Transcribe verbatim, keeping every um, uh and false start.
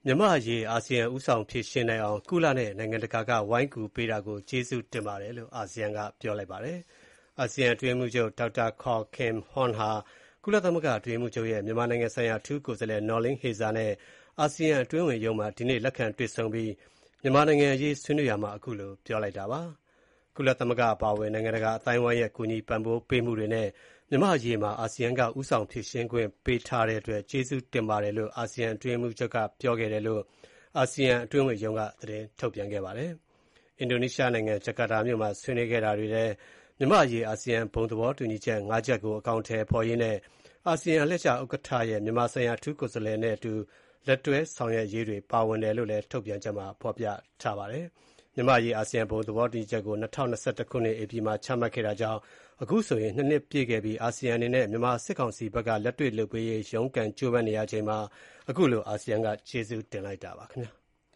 မြန်မာ့အရေးအာဆီယံဦးဆောင်ဖြေရှင်းနိုင်အောင်ကုလနဲ့နိုင်ငံတကာကဝိုင်းကူပေးတာကိုကျေးဇူးတင်ပါတယ်လို့အာဆီယံကပြောလိုက်ပါတယ်။ အာဆီယံအတွင်းရေးမှူးချုပ် Doctor Kao Kim Hourn ဟာကုလသမဂ္ဂအတွင်းရေးမှူးချုပ်ရဲ့မြန်မာနိုင်ငံဆိုင်ရာအထူးကိုယ်စားလှယ် Noeleen Heyzer နဲ့အာဆီယံအတွင်းဝင်ရုံးမှာဒီနေ့လက်ခံတွေ့ဆုံပြီးမြန်မာနိုင်ငံအရေးဆွေးနွေးရာမှာအခုလိုပြောလိုက်တာပါ။ ကုလသမဂ္ဂအပါအဝင်နိုင်ငံတကာအသိုင်းအဝိုင်းရဲ့ကူညီပံ့ပိုးပေးမှုတွေနဲ့မြန်မာ့အရေးမှာအာဆီယံကဦးဆောင်ဖြေရှင်းခွင့်ပေးထားတဲ့အတွက်ကျေးဇူးတင်ပါတယ်လို့အာဆီယံအတွင်းရေးမှူးချုပ်ကပြောခဲ့တယ်လို့အာဆီယံအတွင်းဝင်ရုံးကသတင်းထုတ်ပြန်ခဲ့ပါတယ်။ အင်ဒိုနီးရှားနိုင်ငံဂျကာတာမြို့မှာဆွေးနွေးခဲ့တာတွေထဲမြန်မာ့အရေးအာဆီယံဘုံသဘောတူညီချက် ၅ ချက်ကိုအကောင်အထည်ဖော်ရေးနဲ့အာဆီယံအလှည့်ကျဥက္ကဋ္ဌရဲ့မြန်မာဆိုင်ရာအထူးကိုယ်စားလှယ်နဲ့အတူလက်တွဲဆောင်ရွက်ရေးတွေပါဝင်တယ်လို့လည်းထုတ်ပြန်ချက်မှာဖော်ပြထားပါတယ်။ မြန်မာ့အရေးအာဆီယံဘုံသဘောတူညီချက်ကို၂၀၂၁ ခုနှစ်ဧပြီမှာချမှတ်ခဲ့တာကြောင့်အခုဆိုရင်နှစ်နှစ်ပြည့်ခဲ့ပြီးအာဆီယံအနေနဲ့မြန်မာစစ်ကောင်စီဘက်ကလက်တွေ့လုပ်ပေးရေးရုန်းကန်ကြိုးပမ်းနေရချိန်မှာအခုလိုအာဆီယံကကျေးဇူးတင်လိုက်တာပါခင်ဗျာ။